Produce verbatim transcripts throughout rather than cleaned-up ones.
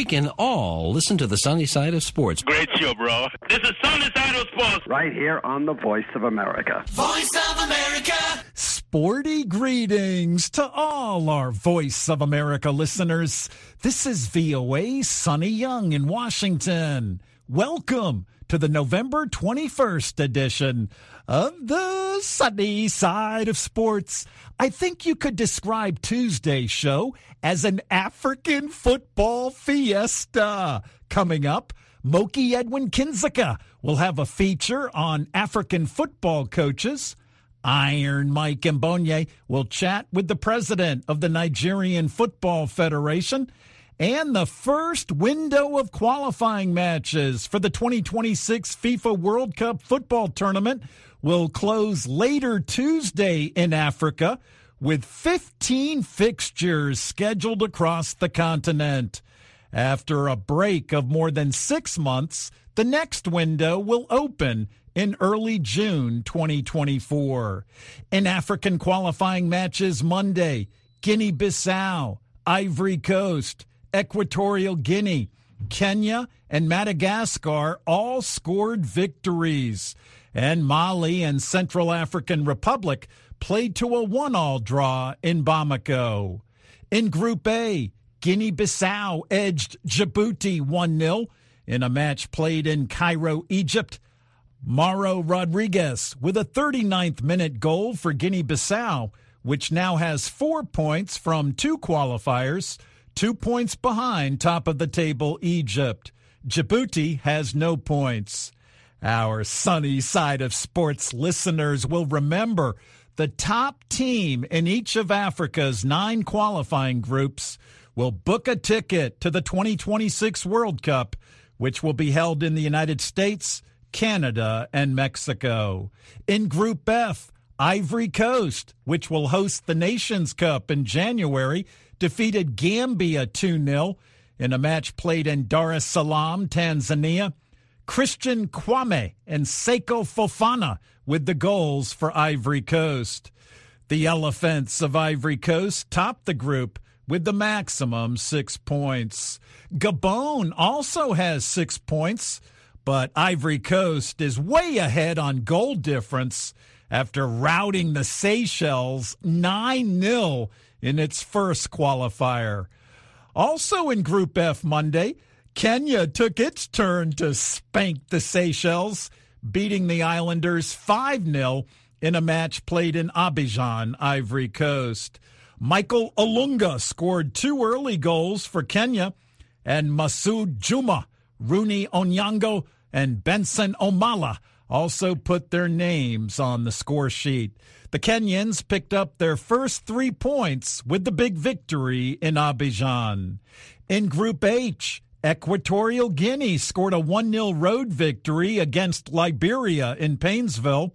can all listen to the sunny side of sports. Great show, bro. This is Sunny Side of Sports. Right here on the Voice of America. Voice of America. Sporty greetings to all our Voice of America listeners. This is V O A Sonny Young in Washington. Welcome to the November twenty-first edition of the Sunny Side of Sports. I think you could describe Tuesday's show as an African football fiesta. Coming up, Moki Edwin Kinzeka will have a feature on African football coaches. Iron Mike Mbonye will chat with the president of the Nigerian Football Federation. And the first window of qualifying matches for the twenty twenty-six FIFA World Cup football tournament will close later Tuesday in Africa, with fifteen fixtures scheduled across the continent. After a break of more than six months, the next window will open in early June twenty twenty-four. In African qualifying matches Monday, Guinea-Bissau, Ivory Coast, Equatorial Guinea, Kenya, and Madagascar all scored victories. And Mali and Central African Republic played to a one-all draw in Bamako. In Group A, Guinea-Bissau edged Djibouti one nil in a match played in Cairo, Egypt. Mauro Rodriguez with a thirty-ninth minute goal for Guinea-Bissau, which now has four points from two qualifiers, two points behind top of the table Egypt. Djibouti has no points. Our Sunny Side of Sports listeners will remember the top team in each of Africa's nine qualifying groups will book a ticket to the twenty twenty-six World Cup, which will be held in the United States, Canada, and Mexico. In Group F, Ivory Coast, which will host the Nations Cup in January, defeated Gambia two nil in a match played in Dar es Salaam, Tanzania. Christian Kwame and Seko Fofana with the goals for Ivory Coast. The Elephants of Ivory Coast topped the group with the maximum six points. Gabon also has six points, but Ivory Coast is way ahead on goal difference after routing the Seychelles nine nil in its first qualifier. Also in Group F Monday, Kenya took its turn to spank the Seychelles, beating the Islanders five nil in a match played in Abidjan, Ivory Coast. Michael Olunga scored two early goals for Kenya, and Masoud Juma, Rooney Onyango, and Benson Omala also put their names on the score sheet. The Kenyans picked up their first three points with the big victory in Abidjan. In Group H, Equatorial Guinea scored a one nil road victory against Liberia in Painesville.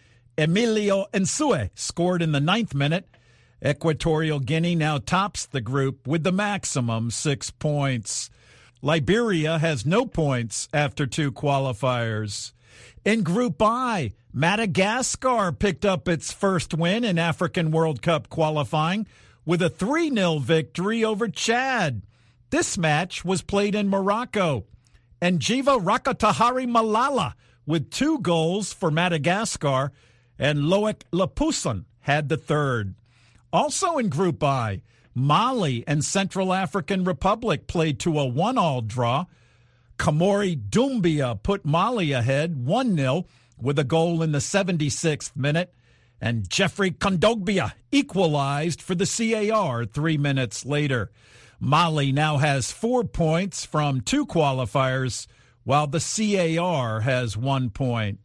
Emilio Nsue scored in the ninth minute. Equatorial Guinea now tops the group with the maximum six points. Liberia has no points after two qualifiers. In Group I, Madagascar picked up its first win in African World Cup qualifying with a three nil victory over Chad. This match was played in Morocco, and Jiva Rakatahari Malala with two goals for Madagascar, and Loic Lepoussin had the third. Also in Group I, Mali and Central African Republic played to a one-all draw. Kamori Doumbia put Mali ahead one nil with a goal in the seventy-sixth minute, and Jeffrey Kondogbia equalized for the C A R three minutes later. Mali now has four points from two qualifiers, while the C A R has one point.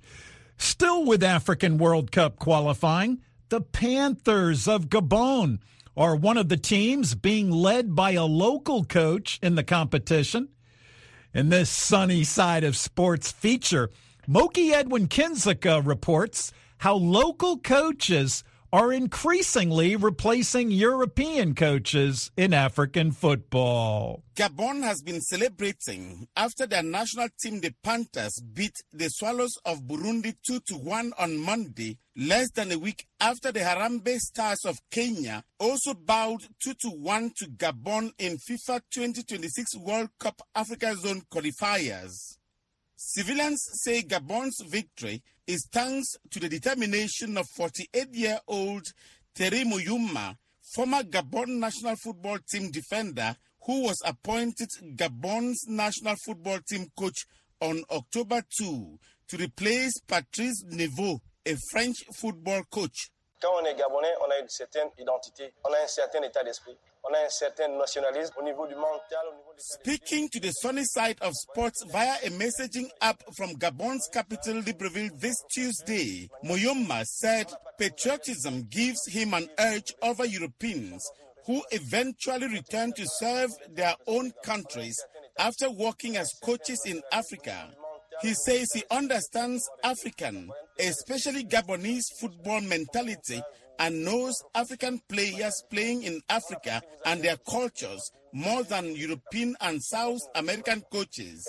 Still with African World Cup qualifying, the Panthers of Gabon are one of the teams being led by a local coach in the competition. In this Sunny Side of Sports feature, Moki Edwin Kinzeka reports how local coaches are increasingly replacing European coaches in African football. Gabon has been celebrating after their national team, the Panthers, beat the Swallows of Burundi two to one on Monday, less than a week after the Harambee Stars of Kenya also bowed two to one to Gabon in FIFA twenty twenty-six World Cup Africa Zone qualifiers. Civilians say Gabon's victory is thanks to the determination of forty-eight-year-old Thierry Moyouma, former Gabon national football team defender, who was appointed Gabon's national football team coach on October second to replace Patrice Neveu, a French football coach. Quand on est Gabonais, on a une certaine identité, on a un certain état d'esprit, on a un certain nationalisme au niveau du mental, au niveau du... Speaking to the sunny side of sports via a messaging app from Gabon's capital Libreville this Tuesday, Moyouma said patriotism gives him an edge over Europeans who eventually return to serve their own countries after working as coaches in Africa. He says he understands African, especially Gabonese football mentality, and knows African players playing in Africa and their cultures more than European and South American coaches.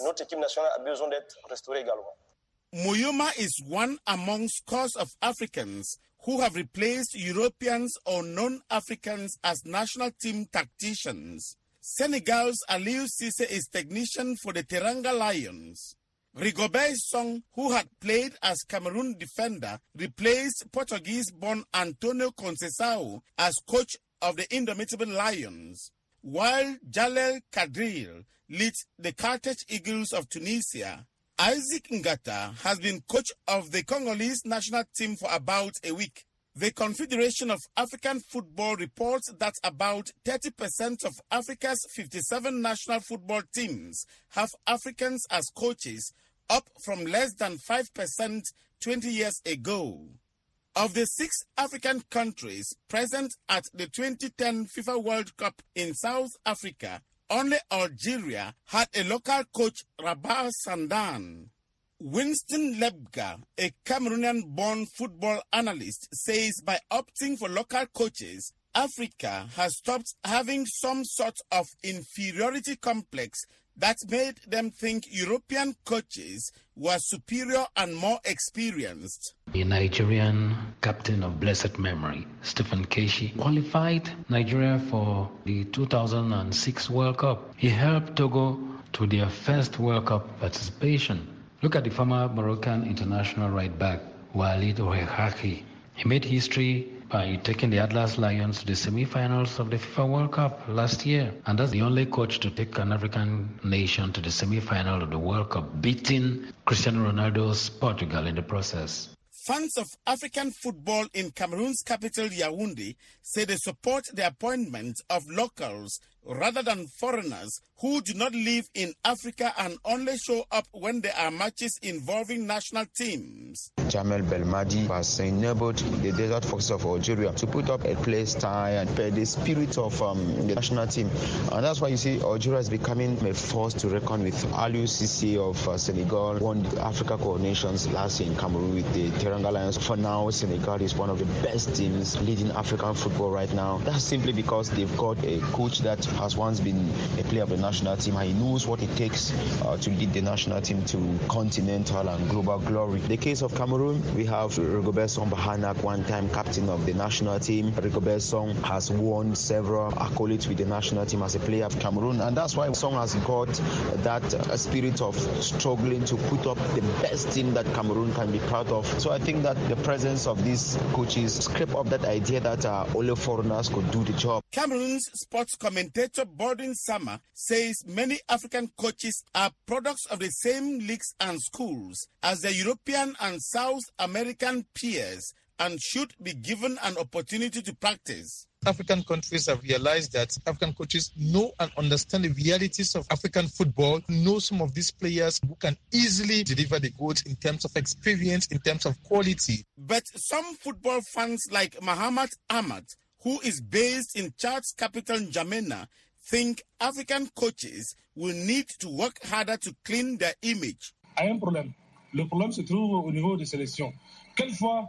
Moyouma is one among scores of Africans who have replaced Europeans or non-Africans as national team tacticians. Senegal's Aliou Cisse is technician for the Teranga Lions. Rigobert Song, who had played as Cameroon defender, replaced Portuguese-born Antonio Conceição as coach of the Indomitable Lions, while Jalel Kadril leads the Carthage Eagles of Tunisia. Isaac Ngata has been coach of the Congolese national team for about a week. The Confederation of African Football reports that about thirty percent of Africa's fifty-seven national football teams have Africans as coaches, up from less than five percent twenty years ago. Of the six African countries present at the twenty ten FIFA World Cup in South Africa, only Algeria had a local coach, Rabat Sandan. Winston Lebga, a Cameroonian-born football analyst, says by opting for local coaches, Africa has stopped having some sort of inferiority complex that made them think European coaches were superior and more experienced. A Nigerian captain of blessed memory, Stephen Keshi, qualified Nigeria for the two thousand six World Cup. He helped Togo to their first World Cup participation. Look at the former Moroccan international right back, Walid Ouahaki. He made history by taking the Atlas Lions to the semi-finals of the FIFA World Cup last year. And that's the only coach to take an African nation to the semi-final of the World Cup, beating Cristiano Ronaldo's Portugal in the process. Fans of African football in Cameroon's capital, Yaoundé, say they support the appointment of locals rather than foreigners who do not live in Africa and only show up when there are matches involving national teams. Jamel Belmadi has enabled the Desert Foxes of Algeria to put up a play style and the spirit of um, the national team. And that's why you see Algeria is becoming a force to reckon with. Aliou Cisse of uh, Senegal won the Africa Cup of Nations last year in Cameroon with the Teranga Lions. For now, Senegal is one of the best teams leading African football right now. That's simply because they've got a coach that has once been a player of the national team, and he knows what it takes uh, to lead the national team to continental and global glory. In the case of Cameroon, we have Rigobert Song Bahanak, one-time captain of the national team. Rigobert Song has won several accolades with the national team as a player of Cameroon, and that's why Song has got that uh, spirit of struggling to put up the best team that Cameroon can be proud of. So I think that the presence of these coaches scrape up that idea that uh, only foreigners could do the job. Cameroon's sports commentator Borden Sama says many African coaches are products of the same leagues and schools as their European and South American peers and should be given an opportunity to practice. African countries have realized that African coaches know and understand the realities of African football, know some of these players who can easily deliver the goods in terms of experience, in terms of quality. But some football fans like Mahamat Ahmad, who is based in Chad's capital N'Djamena, think African coaches will need to work harder to clean their image. Il y a un problème. Le problème se trouve au niveau des sélections. Quelquefois,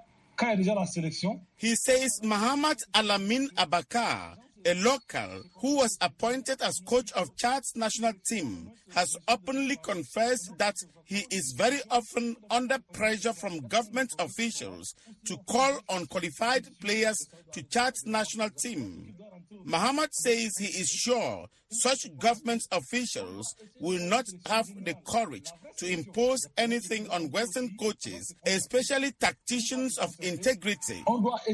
He says Muhammad Alamin Abakar, a local who was appointed as coach of Chad's national team, has openly confessed that he is very often under pressure from government officials to call on qualified players to Chad's national team. Muhammad says he is sure such government officials will not have the courage to impose anything on Western coaches, especially tacticians of integrity.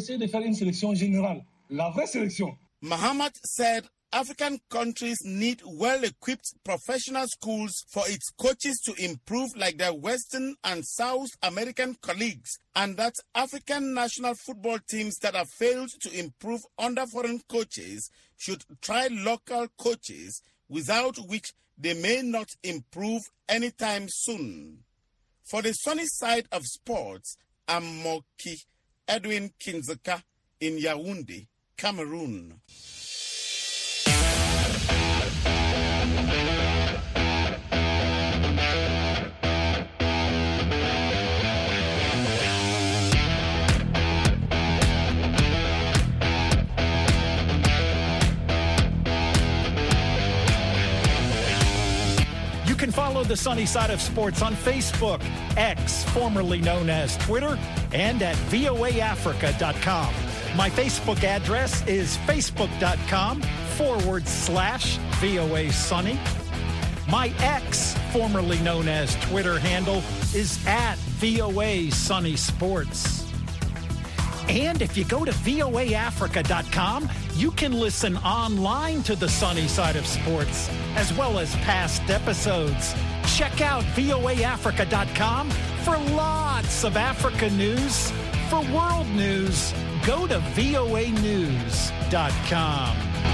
Muhammad said African countries need well-equipped professional schools for its coaches to improve like their Western and South American colleagues, and that African national football teams that have failed to improve under foreign coaches should try local coaches, without which they may not improve anytime soon. For the sunny side of sports, I'm Moki Edwin Kinzaka in Yaoundé, Cameroon. You can follow the Sunny Side of Sports on Facebook, X, formerly known as Twitter, and at V O A Africa dot com. My Facebook address is facebook.com forward slash VOA Sunny. My X, formerly known as Twitter handle, is at V O A Sunny Sports. And if you go to V O A Africa dot com, you can listen online to the Sunny Side of Sports, as well as past episodes. Check out V O A Africa dot com for lots of Africa news. For world news, go to V O A news dot com.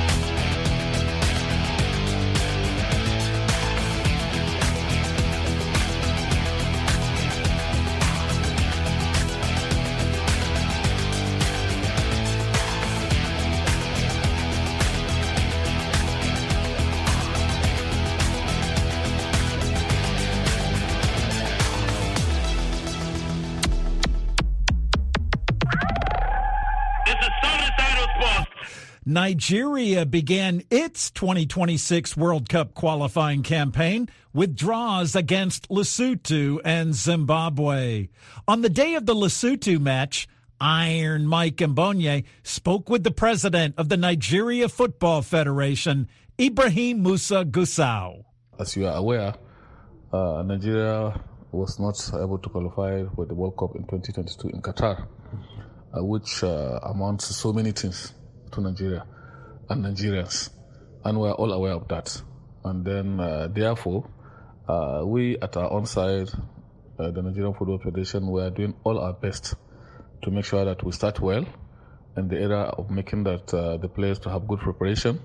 Nigeria began its twenty twenty-six World Cup qualifying campaign with draws against Lesotho and Zimbabwe. On the day of the Lesotho match, Iron Mike Mbonye spoke with the president of the Nigeria Football Federation, Ibrahim Musa Gusau. As you are aware, uh, Nigeria was not able to qualify for the World Cup in twenty twenty-two in Qatar, uh, which uh, amounts to so many things to Nigeria and Nigerians, and we're all aware of that. And then, uh, therefore, uh, we at our own side, uh, the Nigerian Football Federation, we are doing all our best to make sure that we start well in the era of making that uh, the players to have good preparation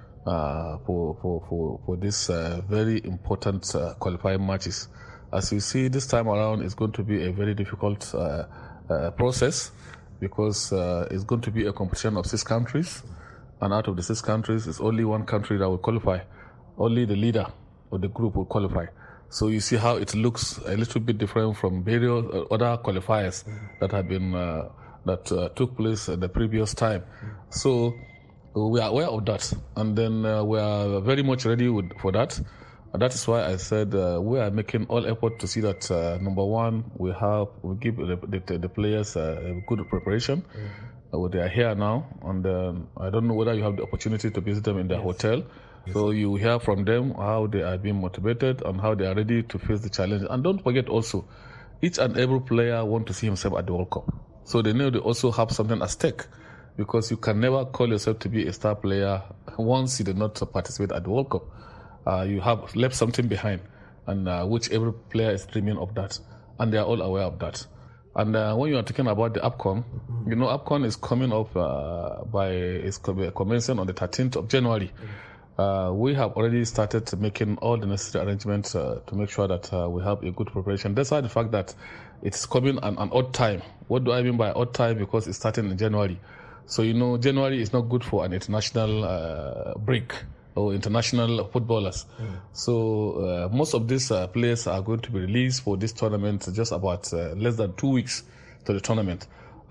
uh, for, for, for, for this uh, very important uh, qualifying matches. As you see, this time around, it's going to be a very difficult uh, uh, process, because uh, it's going to be a competition of six countries, and out of the six countries, it's only one country that will qualify. Only the leader of the group will qualify. So you see how it looks a little bit different from various other qualifiers that have been uh, that uh, took place at the previous time. So we are aware of that, and then uh, we are very much ready with, for that. And that is why I said uh, we are making all effort to see that uh, number one, we have we give the, the, the players uh, a good preparation. Mm-hmm. Uh, they are here now, and um, I don't know whether you have the opportunity to visit them in their yes. hotel. Yes. So you hear from them how they are being motivated and how they are ready to face the challenge. And don't forget also, each and every player wants to see himself at the World Cup. So they know they also have something at stake, because you can never call yourself to be a star player once you did not participate at the World Cup. Uh, you have left something behind, and uh, which every player is dreaming of that, and they are all aware of that. And uh, when you are talking about the AFCON, mm-hmm. you know, AFCON is coming up uh, by is commencing on the thirteenth of January. Mm-hmm. Uh, we have already started making all the necessary arrangements uh, to make sure that uh, we have a good preparation. That's why the fact that it's coming at an odd time. What do I mean by odd time? Because it's starting in January. So, you know, January is not good for an international uh, break or international footballers. Mm. So uh, most of these uh, players are going to be released for this tournament just about uh, less than two weeks to the tournament.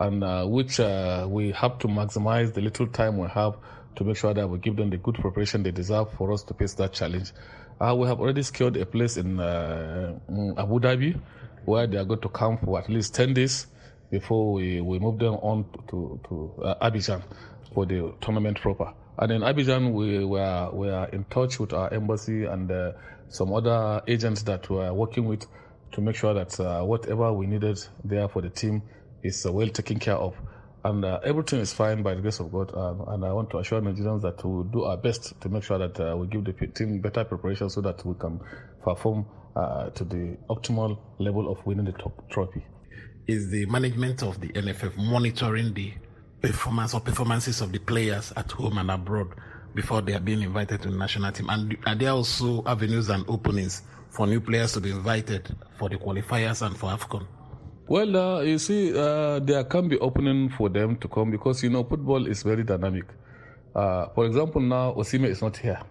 and uh, which uh, we have to maximize the little time we have to make sure that we give them the good preparation they deserve for us to face that challenge. Uh, we have already secured a place in, uh, in Abu Dhabi where they are going to camp for at least ten days before we, we move them on to, to uh, Abidjan for the tournament proper. And in Abidjan, we were, we are in touch with our embassy and uh, some other agents that we are working with to make sure that uh, whatever we needed there for the team is uh, well taken care of. And uh, everything is fine by the grace of God. Um, and I want to assure Nigerians that we will do our best to make sure that uh, we give the team better preparation so that we can perform uh, to the optimal level of winning the top trophy. Is the management of the N F F monitoring the performance or performances of the players at home and abroad before they are being invited to the national team? And are there also avenues and openings for new players to be invited for the qualifiers and for AFCON? Well, uh, you see, uh, there can be opening for them to come because, you know, football is very dynamic. Uh, for example, now Osimhen is not here.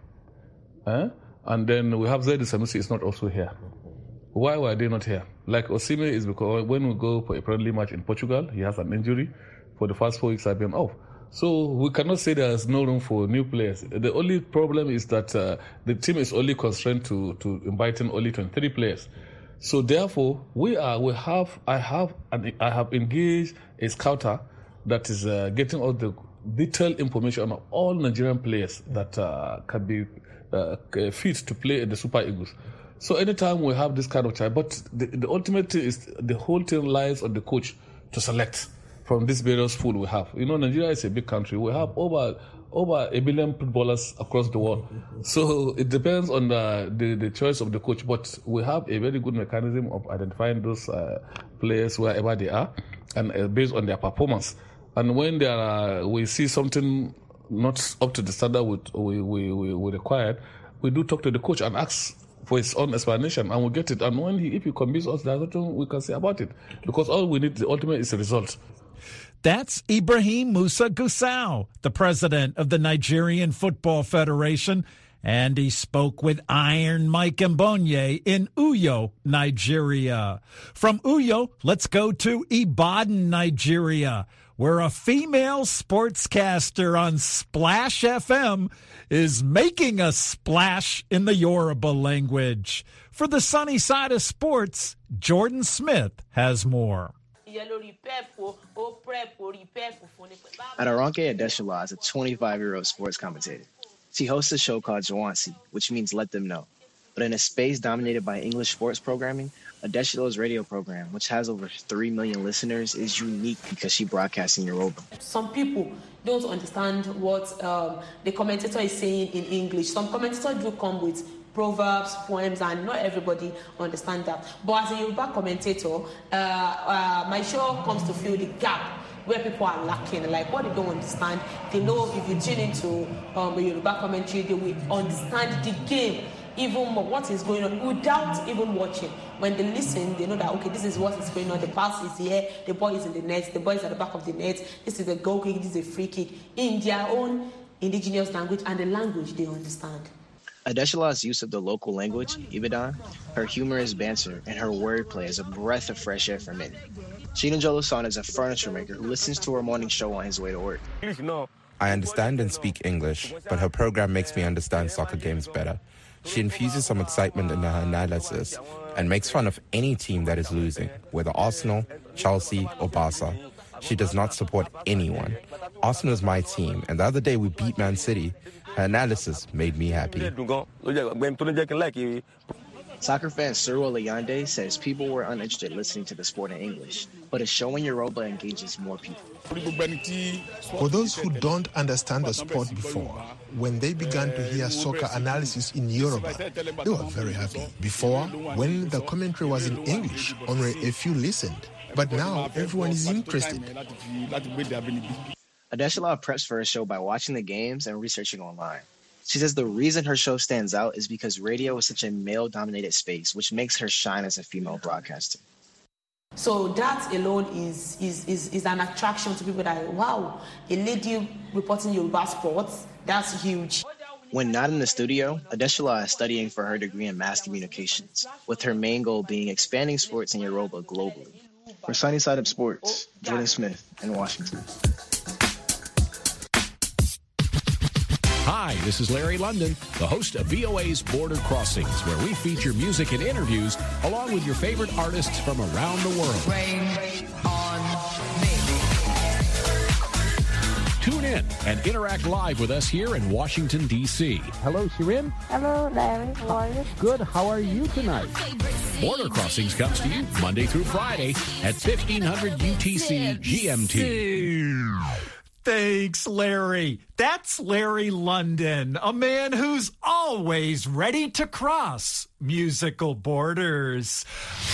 Eh? And then we have Zaid Sanusi is not also here. Why were they not here? Like Osimhen is because when we go for a friendly match in Portugal, he has an injury. For the first four weeks, I've been off. So we cannot say there's no room for new players. The only problem is that uh, the team is only constrained to, to inviting only twenty-three players. So therefore, we are we have I have an, I have engaged a scouter that is uh, getting all the detailed information on all Nigerian players that uh, can be uh, fit to play in the Super Eagles. So anytime we have this kind of time, but the, the ultimate thing is the whole thing lies on the coach to select from this various pool we have. You know, Nigeria is a big country. We have over over a billion footballers across the world. So it depends on the, the, the choice of the coach. But we have a very good mechanism of identifying those uh, players wherever they are and uh, based on their performance. And when they are, we see something not up to the standard we, we, we, we required, we do talk to the coach and ask for his own explanation, and we'll get it. And when he, if he convinces us, there's nothing we can say about it. Because all we need, the ultimate, is a result. That's Ibrahim Musa Gusau, the president of the Nigerian Football Federation, and he spoke with Iron Mike Mbonye in Uyo, Nigeria. From Uyo, let's go to Ibadan, Nigeria, where a female sportscaster on Splash F M is making a splash in the Yoruba language. For the sunny side of sports, Jordan Smith has more. Aderonke Adeshola is a twenty-five-year-old sports commentator. She hosts a show called Jawansi, which means let them know. But in a space dominated by English sports programming, Adeshola's radio program, which has over three million listeners, is unique because she broadcasts in Yoruba. Some people don't understand what um, the commentator is saying in English. Some commentators do come with proverbs, poems, and not everybody understands that. But as a Yoruba commentator, uh, uh, my show comes to fill the gap where people are lacking, like what they don't understand. They know if you tune into um, a Yoruba commentary, they will understand the game even more, what is going on, without even watching. When they listen, they know that, okay, this is what is going on. The pass is here, the ball is in the net, the ball is at the back of the net, this is a goal kick, this is a free kick, in their own indigenous language and the language they understand. Adeshola's use of the local language, Ibadan, her humorous banter, and her wordplay is a breath of fresh air for many. Chinajolo-san is a furniture maker who listens to her morning show on his way to work. I understand and speak English, but her program makes me understand soccer games better. She infuses some excitement into her analysis and makes fun of any team that is losing, whether Arsenal, Chelsea, or Barca. She does not support anyone. Arsenal is my team, and the other day we beat Man City. Her analysis made me happy. Soccer fan Suru Olayande says people were uninterested listening to the sport in English, but a show in Yoruba engages more people. For those who don't understand the sport before, when they began to hear soccer analysis in Yoruba, they were very happy. Before, when the commentary was in English, only a few listened. But now everyone is interested. Adeshola preps for her show by watching the games and researching online. She says the reason her show stands out is because radio is such a male-dominated space, which makes her shine as a female broadcaster. So that alone is is is, is an attraction to people that, wow, a lady reporting Yoruba sports, that's huge. When not in the studio, Adeshola is studying for her degree in mass communications, with her main goal being expanding sports in Yoruba globally. For Sunny Side Up Sports, Jordan Smith in Washington. Hi, this is Larry London, the host of V O A's Border Crossings, where we feature music and interviews along with your favorite artists from around the world. Rain on me. Tune in and interact live with us here in Washington, D C Hello, Shirin. Hello, Larry. How are you? Good. How are you tonight? Border Crossings comes to you Monday through Friday at fifteen hundred U T C G M T. Thanks, Larry. That's Larry London, a man who's always ready to cross musical borders.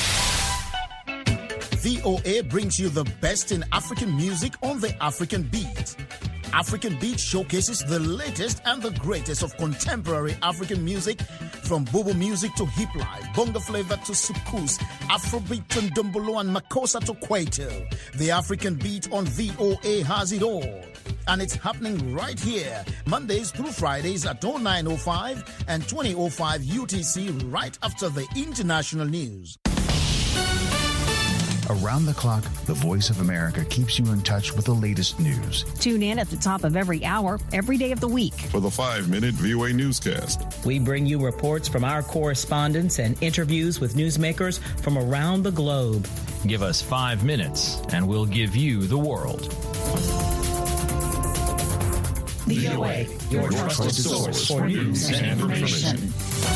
V O A brings you the best in African music on the African Beat. African Beat showcases the latest and the greatest of contemporary African music, from Bobo music to hip life, bongo flavor to soukous, Afrobeat to Ndombolo and Makossa to Kwaito. The African Beat on V O A has it all. And it's happening right here, Mondays through Fridays at oh nine oh five and twenty oh five U T C, right after the international news. Around the clock, the Voice of America keeps you in touch with the latest news. Tune in at the top of every hour, every day of the week. For the five-minute V O A newscast. We bring you reports from our correspondents and interviews with newsmakers from around the globe. Give us five minutes, and we'll give you the world. V O A, your, your trusted, trusted source for news and information.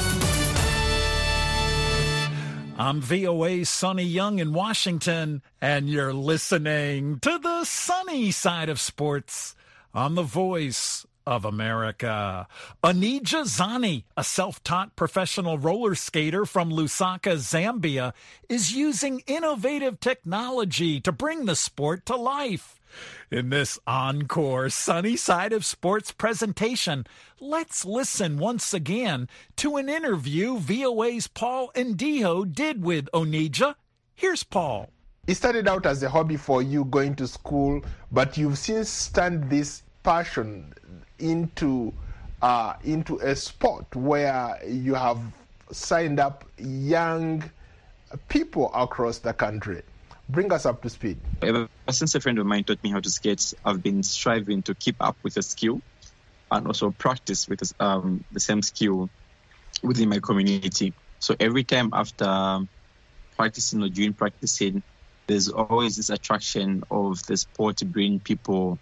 I'm V O A's Sonny Young in Washington, and you're listening to the sunny side of sports on the Voice of America. Onija Zani, a self-taught professional roller skater from Lusaka, Zambia, is using innovative technology to bring the sport to life. In this encore Sunny Side of Sports presentation, let's listen once again to an interview V O A's Paul Ndiho did with Onija. Here's Paul. It started out as a hobby for you going to school, but you've since turned this passion into uh, into a sport where you have signed up young people across the country. Bring us up to speed. Ever since a friend of mine taught me how to skate, I've been striving to keep up with the skill and also practice with this, um, the same skill within my community. So every time after practicing or during practicing, there's always this attraction of the sport to bring people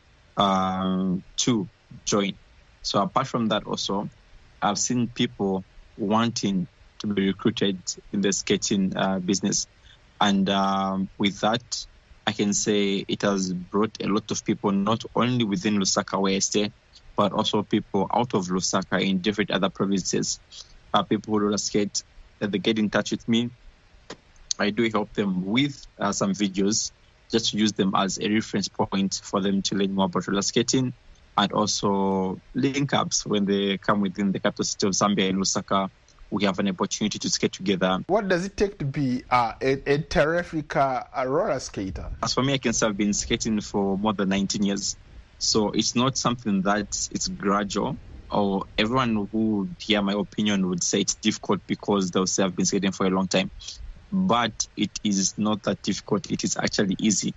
um, to join. So apart from that also, I've seen people wanting to be recruited in the skating uh, business. And um, with that, I can say it has brought a lot of people, not only within Lusaka where I stay, but also people out of Lusaka in different other provinces. Uh, people who roller skate, uh, they get in touch with me. I do help them with uh, some videos, just to use them as a reference point for them to learn more about roller skating, and also link-ups when they come within the capital city of Zambia in Lusaka. We have an opportunity to skate together. What does it take to be uh, a, a terrific uh, a roller skater? As for me, I can say I've been skating for more than nineteen years. So it's not something that it's gradual, or everyone who would hear my opinion would say it's difficult because they'll say I've been skating for a long time. But it is not that difficult. It is actually easy.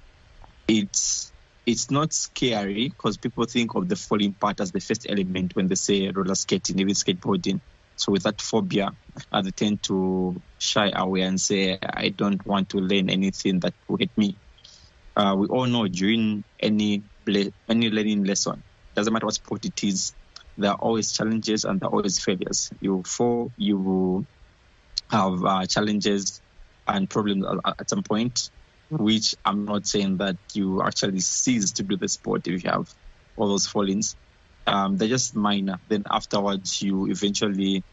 It's it's not scary because people think of the falling part as the first element when they say roller skating, even skateboarding. So with that phobia, uh, they tend to shy away and say, I don't want to learn anything that will hurt me. Uh, we all know during any any learning lesson, doesn't matter what sport it is, there are always challenges and there are always failures. You fall, you will have uh, challenges and problems at some point, which I'm not saying that you actually cease to do the sport if you have all those fallings. Um, they're just minor. Then afterwards, you eventually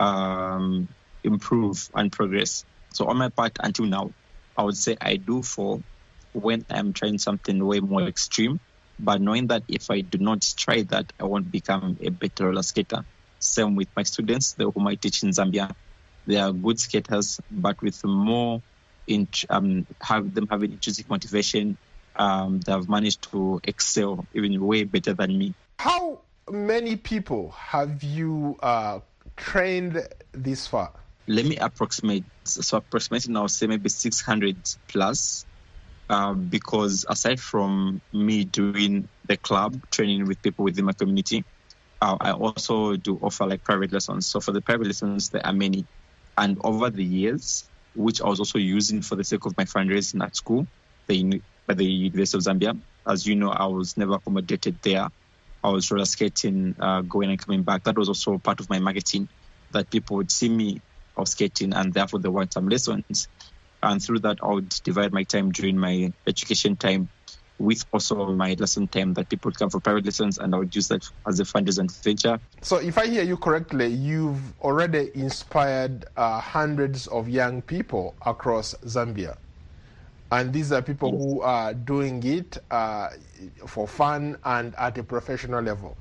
um, improve and progress. So on my part, until now, I would say I do fall when I'm trying something way more extreme, but knowing that if I do not try that, I won't become a better roller skater. Same with my students, the whom I teach in Zambia. They are good skaters, but with more, in, um, have them having intrinsic motivation, um, they have managed to excel even way better than me. How many people have you uh, trained this far? Let me approximate. So approximately now, say maybe six hundred plus. uh, because aside from me doing the club, training with people within my community, uh, I also do offer like private lessons. So for the private lessons, there are many. And over the years, which I was also using for the sake of my fundraising at school, the, at the University of Zambia, as you know, I was never accommodated there. I was roller skating, uh, going and coming back. That was also part of my marketing, that people would see me out skating and therefore they want some lessons. And through that, I would divide my time during my education time with also my lesson time, that people would come for private lessons, and I would use that as a fundraising venture. So if I hear you correctly, you've already inspired uh, hundreds of young people across Zambia. And these are people yes. who are doing it uh, for fun and at a professional level.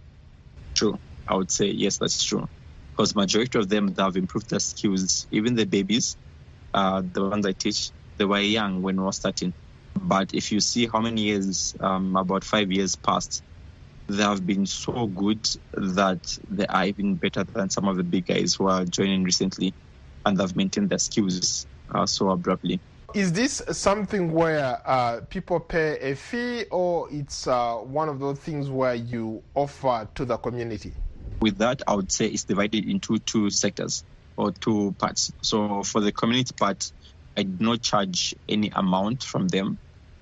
True. I would say, yes, that's true. Because majority of them, they have improved their skills. Even the babies, uh, the ones I teach, they were young when we were starting. But if you see how many years, um, about five years passed, they have been so good that they are even better than some of the big guys who are joining recently, and they've maintained their skills uh, so abruptly. Is this something where uh, people pay a fee, or it's uh, one of those things where you offer to the community? With that, I would say it's divided into two sectors or two parts. So for the community part, I do not charge any amount from them.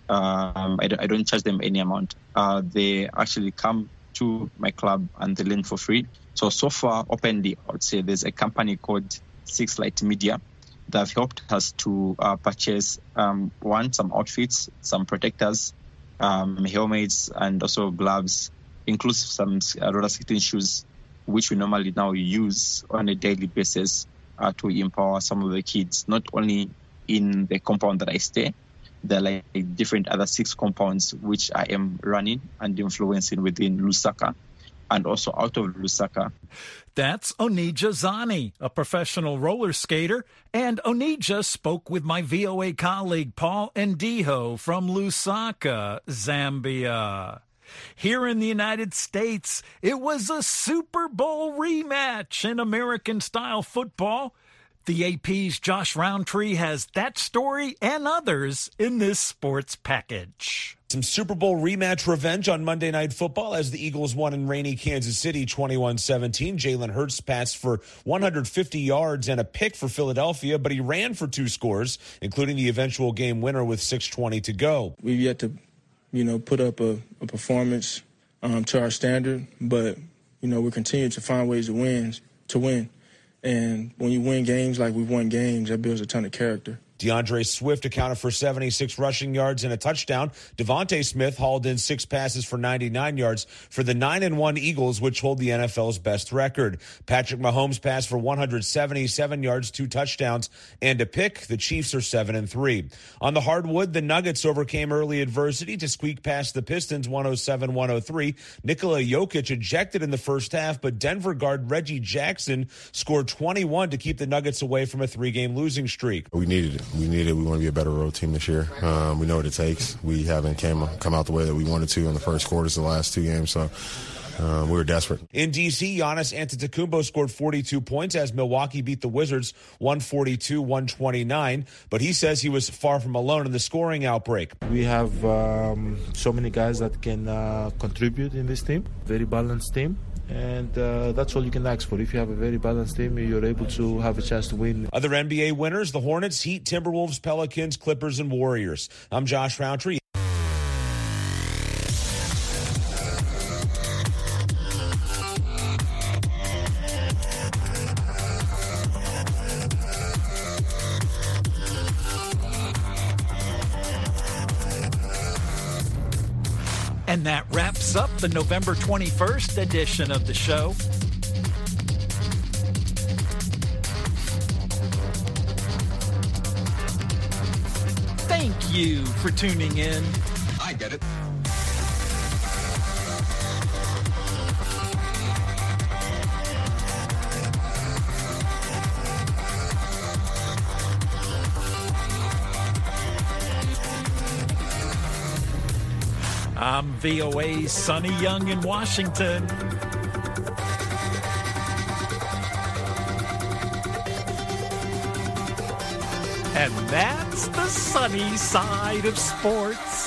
Um, I, don't, I don't charge them any amount. Uh, they actually come to my club and they learn for free. So, so far, openly, I would say there's a company called Six Light Media that have helped us to uh, purchase, um, one, some outfits, some protectors, um, helmets, and also gloves, inclusive some uh, roller skating shoes, which we normally now use on a daily basis uh, to empower some of the kids, not only in the compound that I stay. There are like different other six compounds which I am running and influencing within Lusaka and also out of Lusaka. That's Onija Zani, a professional roller skater, and Onija spoke with my V O A colleague Paul Ndiho from Lusaka, Zambia. Here in the United States, it was a Super Bowl rematch in American-style football. The A P's Josh Roundtree has that story and others in this sports package. Some Super Bowl rematch revenge on Monday Night Football as the Eagles won in rainy Kansas City twenty-one seventeen. Jalen Hurts passed for one hundred fifty yards and a pick for Philadelphia, but he ran for two scores, including the eventual game winner with six twenty to go. We've yet to, you know, put up a, a performance um, to our standard, but, you know, we continue to find ways to win, to win. And when you win games like we've won games, that builds a ton of character. DeAndre Swift accounted for seventy-six rushing yards and a touchdown. Devontae Smith hauled in six passes for ninety-nine yards for the nine and one Eagles, which hold the N F L's best record. Patrick Mahomes passed for one hundred seventy-seven yards, two touchdowns, and a pick. The Chiefs are seven and three. On the hardwood, the Nuggets overcame early adversity to squeak past the Pistons one oh seven one oh three. Nikola Jokic ejected in the first half, but Denver guard Reggie Jackson scored twenty-one to keep the Nuggets away from a three-game losing streak. We needed it. We need it. We want to be a better road team this year. Um, we know what it takes. We haven't came come out the way that we wanted to in the first quarters of the last two games, so um, we were desperate. In D C, Giannis Antetokounmpo scored forty-two points as Milwaukee beat the Wizards one forty-two one twenty-nine, but he says he was far from alone in the scoring outbreak. We have um, so many guys that can uh, contribute in this team, very balanced team. And uh, that's all you can ask for. If you have a very balanced team, you're able to have a chance to win. Other N B A winners, the Hornets, Heat, Timberwolves, Pelicans, Clippers, and Warriors. I'm Josh Roundtree. And that wraps up the November twenty-first edition of the show. Thank you for tuning in. I get it. I'm V O A's Sonny Young in Washington. And that's the sunny side of sports.